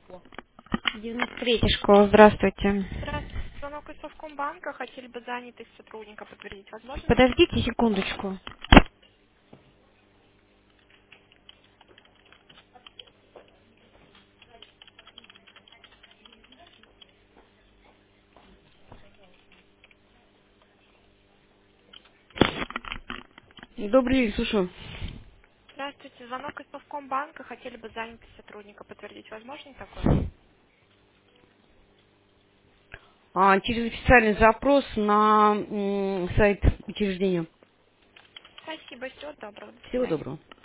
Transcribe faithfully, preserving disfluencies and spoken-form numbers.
девяносто третья школа, здравствуйте. Здравствуйте. Звонок из Совкомбанка. Хотели бы занятость сотрудника подтвердить. Возможно такое? Подождите секундочку. Добрый день, слушаю. Здравствуйте. Звонок из Совкомбанка. Хотели бы занятость сотрудника подтвердить. Возможно такое? А, через официальный запрос на м, сайт учреждения. Спасибо. Всего доброго. До Всего свидания. доброго.